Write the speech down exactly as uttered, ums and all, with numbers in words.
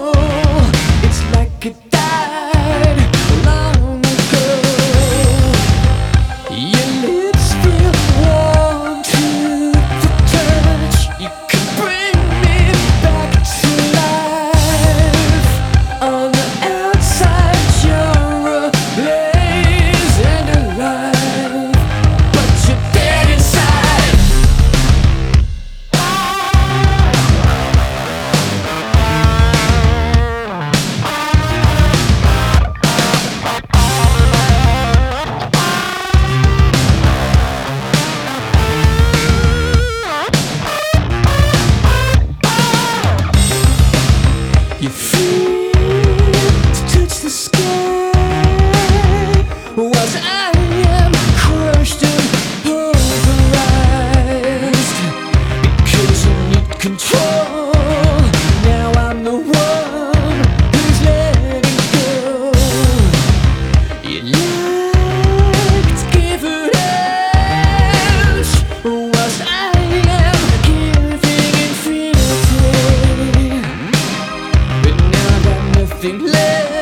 It's like it died long ago. Your lips feel warm to the touch. You can bring me back to life. On the outside you're a blaze and alive, but you're dead inside. You feel to touch the sky, whilst I am crushed and pulverized. Because you need control, now I'm the one who's letting go. You like to give it out, whilst I am giving infinity. But now I got nothing left.